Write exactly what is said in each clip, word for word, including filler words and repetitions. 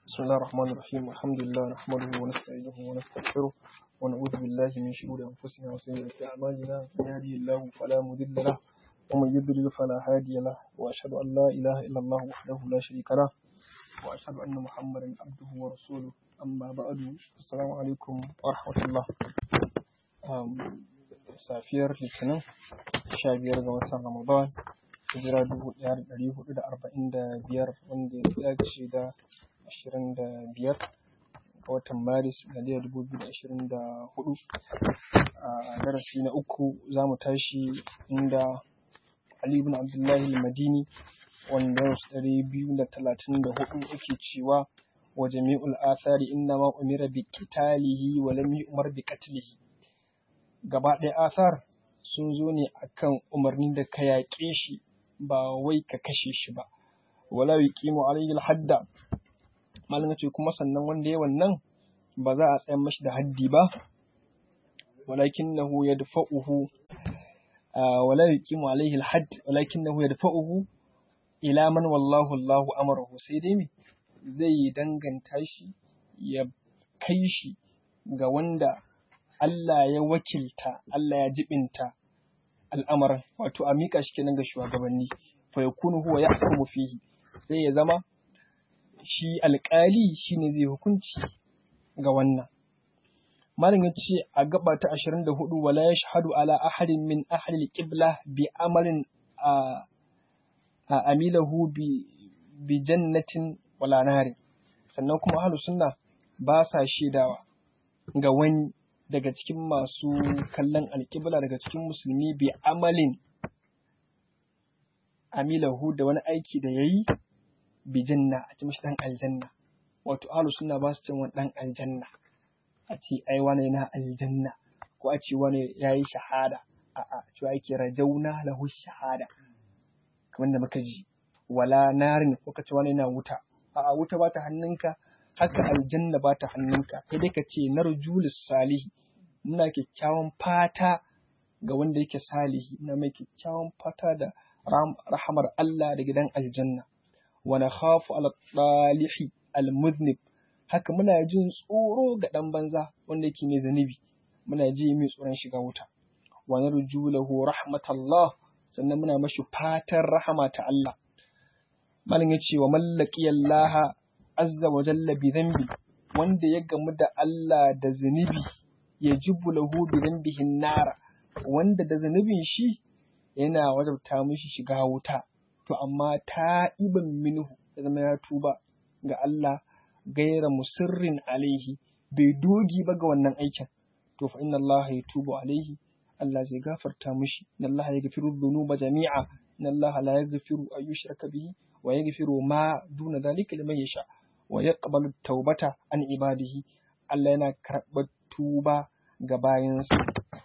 بسم الله الرحمن الرحيم الحمد لله نحمده ونستعينه ونستغفره ونعوذ بالله من شرور أنفسنا وسيئات أعمالنا من يهده الله فلا مضل له ومن يضلل فلا هادي له وأشهد أن لا إله إلا الله وحده لا شريك له وأشهد أن محمدا عبده ورسوله أما بعد السلام عليكم ورحمة الله. safiyar litinin sha biyar ga watan Ramadan hijira dubu ɗaya da ɗari hudu da arba'in da biyar wanda ya dace da ashirin da biyar ga watan Maris miliyar dubu biyu da ashirin da hudu. A darasi na uku za mu tashi inda Ali ibn Abdullahi al-Madini wanda ya ɗari biyu da talatin da hudu yake cewa wa jami'ul athari inna ma umira bi qitalihi wa lam yu'mar bi qatlihi. Gaba ɗaya asar sun zo ne akan umarni da ka yaƙe shi ba wai ka kashe shi ba. Wala yuqimu alayhi al-hadda. Malin ce kuma sannan wanda ya wannan ba za a tsayar mashi da haddi ba. Walakinahu yadfa'uhu wala yuqimu alayhi al-hadd walakinahu yadfa'uhu ila man wallahu Allahu amarahu, sai dai me zai danganta shi ya kai shi ga wanda Allah ya wakilta, Allah ya jibinta al'amarin, wato a miƙa shi kenan ga shugabanni, fa yakunu huwa yahkumu fihi, sai ya zama shi alƙali shine zai hukunci ga wannan. Malam ya ce a gaba ta ashirin da hudu wala yashhadu ala ahadin min ahli al-qibla bi amalin a amilahu bi bi jannatin wala nari. Sannan kuma ahlus sunna ba sa shaidawa ga wani daga cikin masu kallon alƙibla daga cikin musulmi bi amalin amilahu da wani aiki da yayi bi janna, a ce mishi dan aljanna. Wato ahlus sunna ba su ce wani dan aljanna, a ce ai wani yana aljanna ko a ce wani yayi shahada, a'a cewa yake rajauna lahu shahada kamar da muka ji. Wala narin ko ka ce wani yana wuta, a'a wuta ba ta hannunka, haka aljanna ba ta hannunka, sai dai ka ce narjulis salihi, muna kyakkyawan fata ga wanda yake salihi, na mai kyakkyawan fata da rahamar Allah da gidan aljanna. Wa nakhafu ala talihi almuznib, haka muna jin tsoro ga dan banza wanda yake mai zanibi, muna ji mai tsoron shiga wuta. Wa narju lahu rahmatallah, sannan muna mashi fatan rahama ta Allah. Malam ya ce wa mallaki Allah azza wa jalla bi dhanbi, wanda ya gamu da Allah da zunubi, ya jibu lahu bi dhanbihin nara, wanda da zunubin shi yana wajabta mishi shiga wuta, to amma ta'iban minhu, ya zama ya tuba ga Allah gaira musirrin alaihi, bai dogi ba ga wannan aikin, to fa inna Allah yatubu alaihi, Allah zai gafarta mishi. Inna Allah yaghfiru dhunuba jami'a, inna Allah la yaghfiru an yushraka bihi wa yaghfiru ma duna dhalika liman yasha wa yaqbalu tawbata an ibadihi. Allah yana karɓar tuba ga bayansa,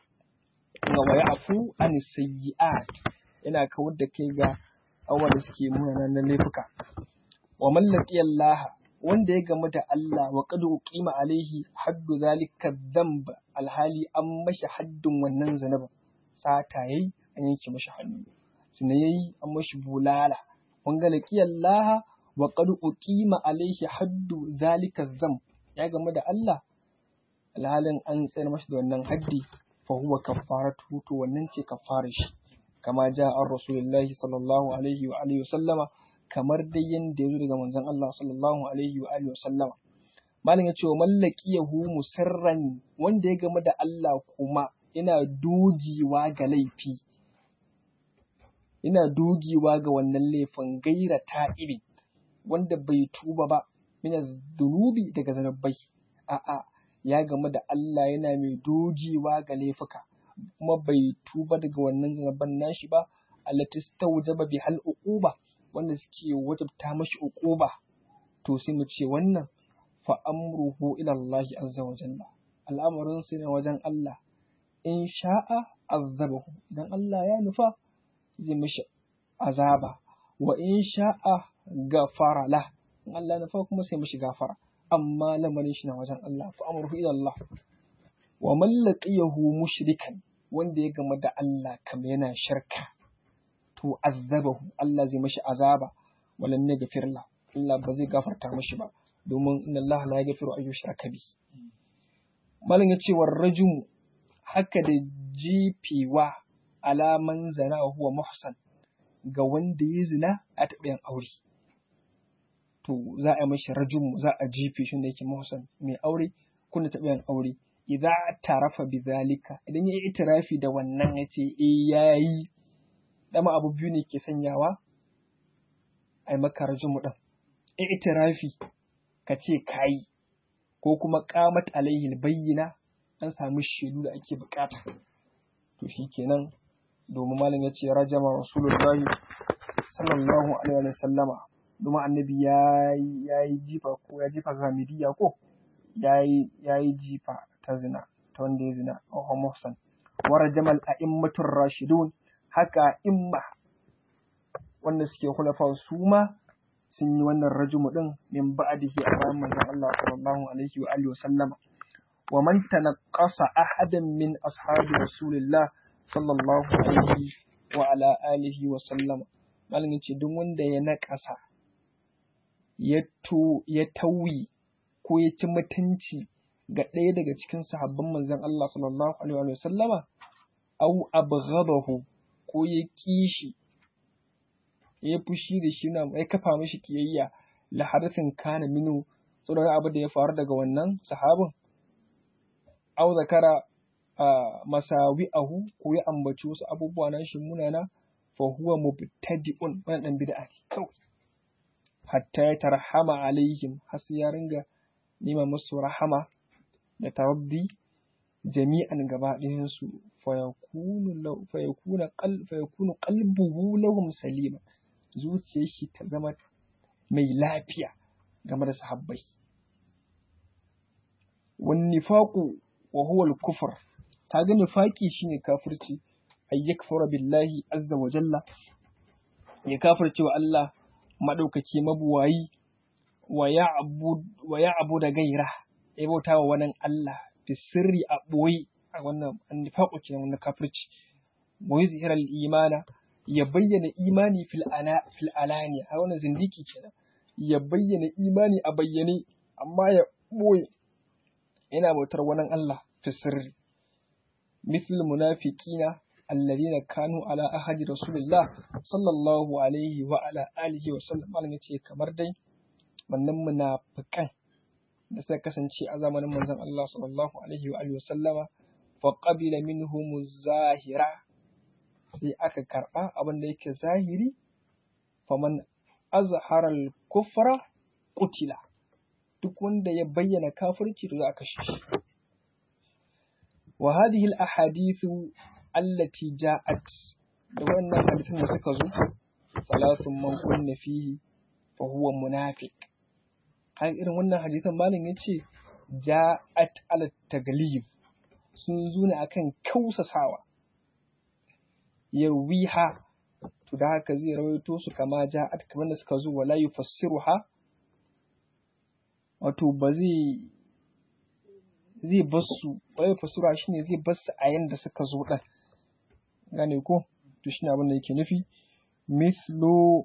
ga wa ya'fu an sayyi'at, yana kawar da kai ga abubuwan da suke munana na laifuka. Wa mallaki Allah, wanda ya gamu da Allah wa qad uqima alaihi haddu zalika dhanb, alhali an mashi haddin wannan zanaba, sata yayi an yanke mashi hannu, sina yayi an mashi bulala. Wanga laki Allah wa qad uqima alaihi haddu zalika dhanb, ya gamu da Allah alhalin an tsayar mashi da wannan haddi, fa huwa kaffaratu, to wannan ce kaffara shi, kama ja an rasulullahi sallallahu alaihi wa alihi wasallama, kamar dai yanda ya zo daga manzon Allah sallallahu alaihi wa alihi wasallama. Malam ya ce wa mallaki yahu musirran, wanda ya gamu da Allah kuma ina dogewa ga laifi, ina dogewa ga wannan laifin gaira ta'ibi, wanda bai tuba ba, mina dunubi daga zanabbai, a'a ya gamu da Allah yana mai dogewa ga laifuka kuma bai tuba daga wannan zanabban nashi ba, allati stawjaba bi hal uquba, wanda suke wajabta mashi uquba, to sai mu ce wannan fa amruhu ila Allah azza wa jalla, al'amarin sai na wajen Allah, in sha'a azabahu, idan Allah ya nufa zai mishi azaba, wa in sha'a gafara lah, in Allah ya nufa kuma sai mishi gafara, amma lamarin shi na wajen Allah, fa amruhu ila Allah. Wa man laqiyahu mushrikan, wanda ya gama da Allah kamar yana shirka, to azabahu, Allah zai mishi azaba, walan yaghfir la, Allah ba zai gafarta mishi ba, domin inna Allah la yaghfiru an yushraka bi. Malam yace war rajum haka da jifewa alaman zana huwa muhsan ga wanda ya zina a taɓa yin aure. To za a yi mashi rajum, za a jife shi da yake muhsan mai aure kuna taɓa yin aure. Idza tarafa bidhalika, idan ya yi itirafi da wannan yace eh yayi, dama abu biyu ne ke sanyawa ai maka rajumu din. Itirafi ka ce kayi, ko kuma qamat alaihi bayyina, an samu shaidu da ake bukata. To shikenan, domin malam ya ce rajama rasulullahi sallallahu alaihi wa sallama, domin annabi ya yi jifa ko ya jifa ghamidiyya ko ya yi jifa ta zina, ta wanda ya zina a muhsan. Wa rajamal a'immatur rashidun, haka imma wanda suke khulafa su ma sun yi wannan rajumu din min ba'dihi a bayan manzon Allah sallallahu alaihi wa alihi wa sallama. Wa man tanaqqasa ahadan min ashabi rasulillah sallallahu alaihi wa ala alihi wa sallama, malam yace duk wanda ya naƙasa, ya to ya tauyi ko ya ci mutunci ga ɗaya daga cikin sahabban manzon Allah sallallahu alaihi wa sallama, au abghadahu ko ya kishi, ya fushi da shi, na ya kafa mishi kiyayya, la hadathin kana minu, saboda abu da ya faru daga wannan sahabin, au zakara masawi'ahu ko ya ambaci wasu abubuwa na shi munana, fa huwa mubtadi'un, wannan dan bid'a ne kawai. Hatta ya tarhama alaihim, har sai ya ringa nima musu rahama da tawaddi jami'an gaba ɗayan su, fa yakunu fa yakuna qalb fa yakunu qalbuhu lahum salima, zuciyar shi ta zama mai lafiya game da sahabbai. Wan nifaqu wa huwa al-kufr, kaga nifaqi shine kafirci, ay yakfura billahi azza wa jalla, ya kafirce wa Allah madaukaki mabuwayi, wa ya'bud wa ya'bud gaira, ya bauta wa wani Allah fi sirri a boye, a wannan nifaqu kenan, wannan kafirci. Wa yuzhira al-imana, ya bayyana imani fil ana fil alaniya, a wannan zindiki kenan, ya bayyana imani a bayyane amma ya boye yana bautar wani Allah fi sirri. Misal munafiqina alladhina kanu ala ahadi rasulillah sallallahu alaihi wa ala alihi wa sallam, malam yace kamar dai wannan munafikan da suka kasance a zamanin manzon Allah sallallahu alaihi wa alihi wa sallama, fa qabila minhum zahira, sai aka karba abin da yake zahiri, faman azhara al-kufra qutila, duk wanda ya bayyana kafirci to za a kashe shi. Wa hadhihi al-ahadithu allati ja'at, da wannan hadisin da suka zo, salatun man kunna fihi fa huwa munafiq. Har irin wannan hadisin malam yace ja'at ala taglib, sun zo ne akan kausasawa. Yawiha, to da haka zai rawaito su kama ja'at, kamar da suka zo, wala yufassiruha, wato ba zai zai basu, wala yufassiruha shine zai basu a yanda suka zo din, gane ko? To shine abin da yake nufi. Mislu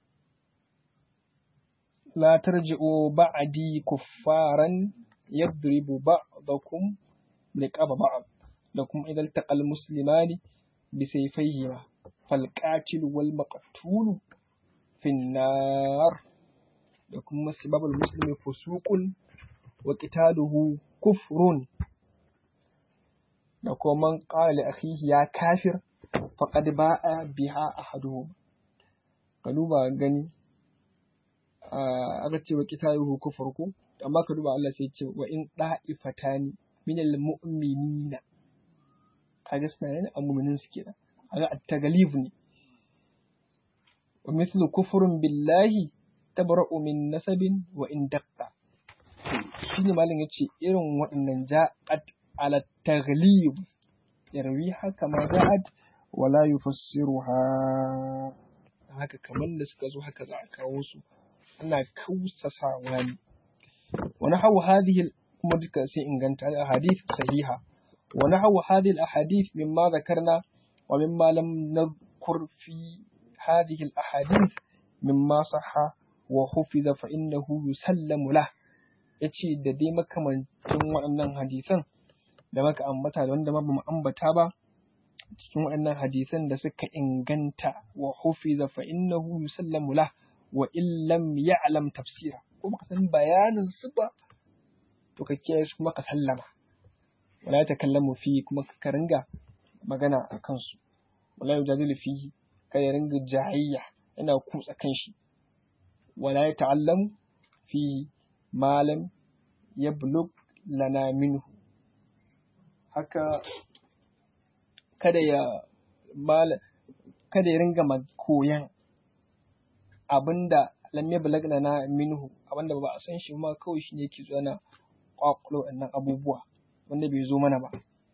la tarji'u ba'di kuffaran yadribu ba'dakum liqaba ba'd lakum idha iltaqal muslimani bisayfayhima fal qatil wal maqtul fi an-nar, da kuma sababul muslimi fusuqun wa qitaluhu kufrun, da kuma man qala li akhihi ya kafir faqad ba'a biha ahaduhum. Ka duba gani, aka ce wa qitaluhu kufrun, amma ka duba Allah sai ya ce wa in da'ifatani minal mu'minina, kaga suna yana a mu'minin su kenan, kaga at-taglib ne. Wa mithlu kufrun billahi tabra'u min nasabin wa in daqqa, shine malam yace irin waɗannan ja'at ala taglib, yarwi haka ma ja'at wala yufassiruha, haka kamar da suka zo haka za a kawo su, ana kausasawa ne. Wa nahawu hadhihi, kuma duka sai inganta ahadith sahiha. Wa nahawu hadhihi al-ahadith mimma dhakarna wa mimma lam nadhkur fi hadhihi al-ahadith mimma sahha wa hufiza fa innahu yusallamu lah, yace da dai makamancin waɗannan hadisan da maka ambata da wanda ma bamu ambata ba cikin waɗannan hadisan da suka inganta wa hufiza fa innahu yusallamu lah wa illam ya'lam tafsira ko baka san bayanin su ba to ka kiyaye su kuma ka sallama wala takallamu fi kuma ka ringa magana a kansu wala yujadilu fihi ka ya ringa jahiyya yana kutsa kanshi wala ya ta'allamu fi malam yablug lana minhu haka kada ya mal kada ya ringa koyan abinda lam yablug lana minhu abinda ba a san shi ma kawai shi ne yake zuwa na kwakulo wannan abubuwa wanda bai zo mana ba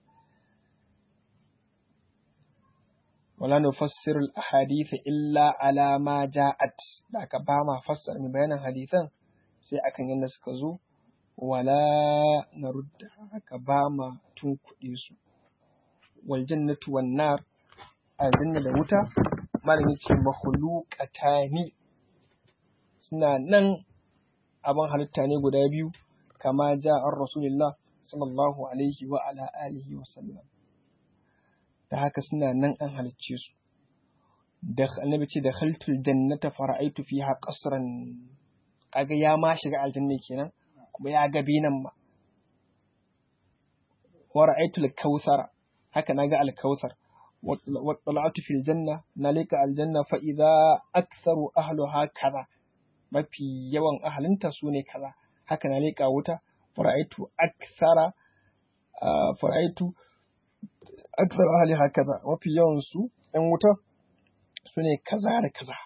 wala nufassiru al-ahadith illa ala ma ja'at da aka ba ma fassara mai bayanan hadisan sai akan yanda suka zo wala narudda aka ba ma tun kuɗe su wal jannatu wan nar aljanna da wuta malam yace makhluqatani suna nan abin halitta ne guda biyu kama ja'ar rasulullah sallallahu alaihi wa ala alihi wa sallam da haka suna nan an halicce su da annabi ce da khaltul jannata fara'aitu fiha qasran kaga ya ma shiga aljanna kenan kuma ya ga binan ma wa ra'aitu al-kautsara haka naga al-kautsar wa tala'tu fil janna nalika aljanna fa idza aktharu ahliha kaza mafi yawan ahalinta sune kaza haka nalika wuta fara'aitu akthara fara'aitu akthar ahli hakaza mafi yawan su ɗan wuta sune kaza da kaza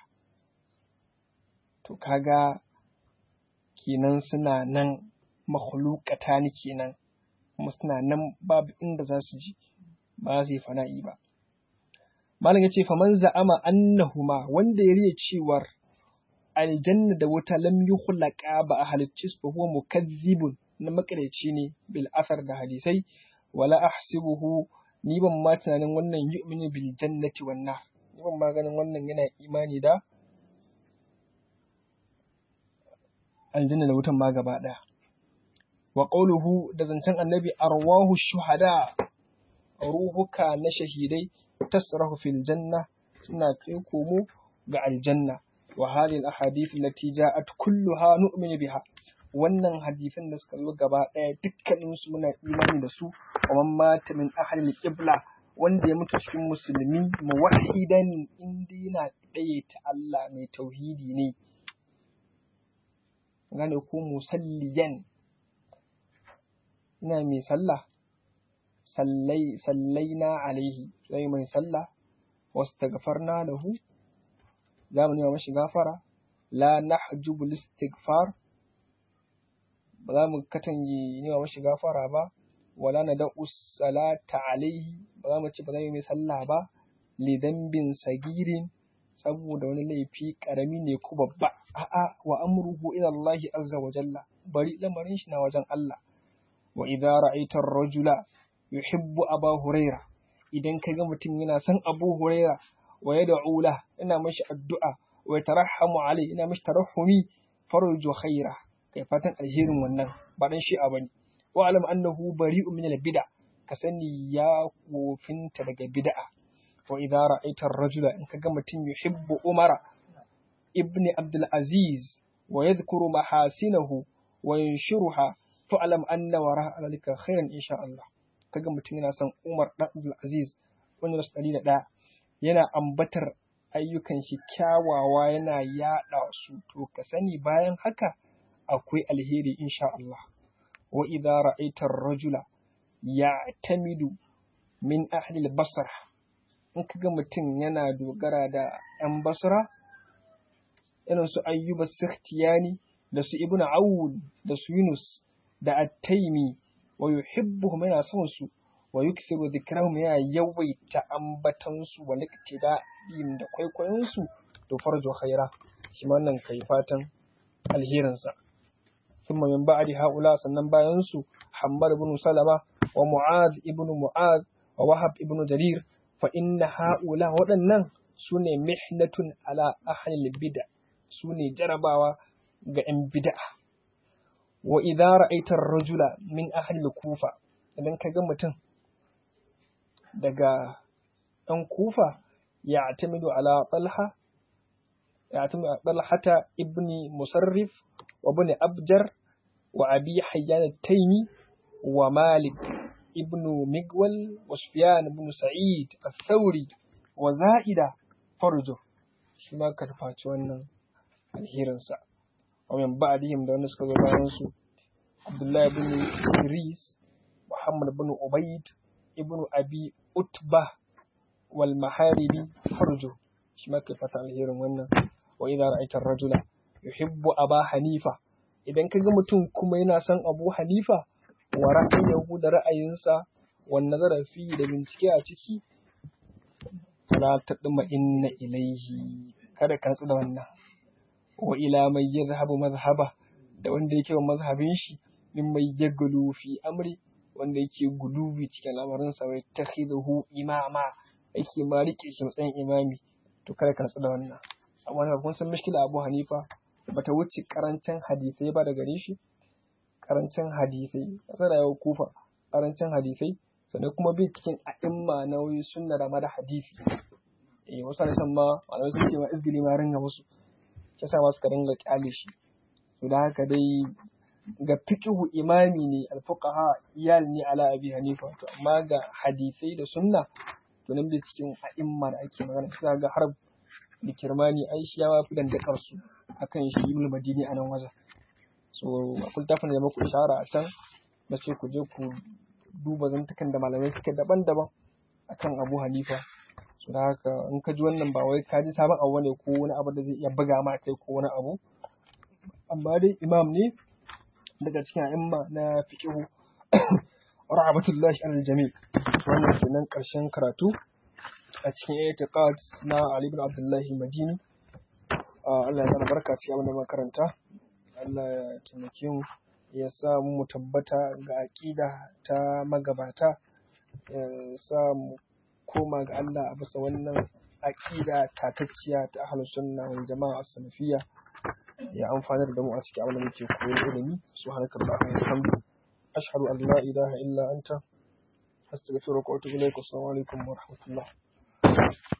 to kaga kenan suna nan makhluqata ne kenan kuma suna nan babu inda za su ji ba su yi fana'i ba malam yace faman za'ama annahuma wanda ya riya cewar aljanna da wuta lam yukhlaqa ba a halicci su huwa mukazzibun na makareci ne bil asar da hadisai wala ahsibuhu ni ban ma tunanin wannan yu'minu bil jannati wan nar ni ban ma ganin wannan yana imani da aljanna da wutan ma gaba daya wa qawluhu da zancen annabi arwahu shuhada ruhuka na shahidai tasrahu fil janna suna kai komo ga aljanna wa hadhihi al ahadith allati ja'at kulluha nu'minu biha wannan hadisan da suka zo gaba ɗaya dukkanin su muna imani da su wa man mata min ahli qibla wanda ya mutu cikin musulmi muwahhidan inda yana ɗaya ta Allah mai tauhidi ne gane ko musalliyan ina mai sallah sallai sallaina alaihi sai mai sallah wastaghfarna lahu zamu nema mashi gafara la nahjubu listighfar ba za mu katange nema mashi gafara ba wala nad'u salata alaihi ba za mu ci ba za mu yi sallah ba li dambin sagirin saboda wani laifi karami ne ko babba a'a wa amruhu ila Allah azza wa jalla bari lamarin shi na wajen Allah wa idza ra'aita ar-rajula yuhibbu aba huraira idan kaga mutum yana son abu huraira wa yad'u la ina mashi addu'a wa yatarahhamu alai ina mashi tarahumi farju khaira kai fatan alherin wannan ba dan shi a bane wa alam annahu bari'un min al-bid'a ka sani ya kofinta daga bid'a wa idza ra'aita ar-rajula in kaga mutum yuhibbu umara ibn abdul aziz wa yadhkuru mahasinahu wa yanshuruha fa'alam anna wara'a zalika khairan insha Allah kaga mutum yana son Umar dan Abdul Aziz wanda rasu ɗari da ɗaya yana ambatar ayyukan shi kyawawa yana yaɗa su to ka sani bayan haka akwai alheri insha Allah wa idza ra'aita ar-rajula ya'tamidu min ahli al-basra in kaga mutum yana dogara da ‘yan basra irin su ayyuba sikhtiyani da su ibnu awun da su yunus da at-taimi wa yuhibbuhum yana son su wa yukthiru dhikrahum ya yawaita ambatan su wa liqtida'in da kwaikwayon su to farjo khaira shi wannan kai fatan alherin sa thumma min ba'di haula sannan bayan su Hammad ibn Salama wa Mu'adh ibn Mu'adh wa Wahab ibn Jarir fa inna haula waɗannan sune mihnatun ala ahli bid'a sune jarabawa ga ‘yan bid'a wa idza ra'aita ar-rajula min ahli al-kufa idan ka ga mutum daga ɗan kufa ya atamidu ala talha ya atamidu ala talhata ibni musarrif wa ibn abjar wa abi hayyan at-taymi wa malik ibn migwal wa sufyan ibn sa'id al-thawri wa za'ida farjo shi ma karfaci wannan alherinsa wa min ba'dihim da wanda suka zo bayan su Abdullah ibn Idris Muhammad ibn Ubayd ibn Abi Utbah wal Maharibi farjo shi ma karfata alherin wannan wa idza ra'aita ar-rajula yuhibbu Aba Hanifa idan kaga mutum kuma yana son Abu Hanifa wa ra'ayin da ra'ayinsa wa nazara fi da bincike a ciki la tadma inna ilaihi kada ka tsada wannan wa ila mai yadhhabu mazhaba da wanda yake wa mazhabin shi min mai yaglu fi amri wanda yake gulubi cikin lamarin sa wai takhiduhu imama yake ma rike shi matsayin imami to kada ka tsada wannan amma kun san mishkila Abu Hanifa bata wuce karancin hadisai ba da gare shi karancin hadisai kasar yawa kufa karancin hadisai sannan kuma bai cikin a'imma na wai sunna da mada hadisi eh wasu ne san ma malamai sun ce ma izgili ma ringa musu kisa ma suka ringa kyale shi to da haka dai ga fiqhu imami ne al-fuqaha iyal ne ala Abi Hanifa to amma ga hadisai da sunna to nan bai cikin a'imma da ake magana sai ga harb likirmani Aisha ya fi dandakar su akan shi Ibn Madini a nan wajen so akwai tafin da muku ishara a can na ce ku je ku duba zantukan da malamai suke daban-daban akan Abu Hanifa so da haka in ka ji wannan ba wai ka ji sabon abu ne ko wani abu da zai iya buga ma kai ko wani abu amma dai imam ne daga cikin a'imma na fiqhu rahmatullahi alal jami' wannan kenan karshen karatu a cikin i'tiqad na Ali ibn Abdullah Madini Allah ya barka ci abin da makaranta Allah ya taimake mu ya sa mu tabbata ga aqida ta magabata ya sa mu koma ga Allah a bisa wannan aqida tatacciya ta ahlus sunna wal jama'a as-salafiyya ya amfanar da mu a cikin abin da muke koyon ilimi subhanallahi wa bihamdihi ashhadu an la ilaha illa anta astaghfiruka wa atubu ilaik assalamu alaikum wa rahmatullah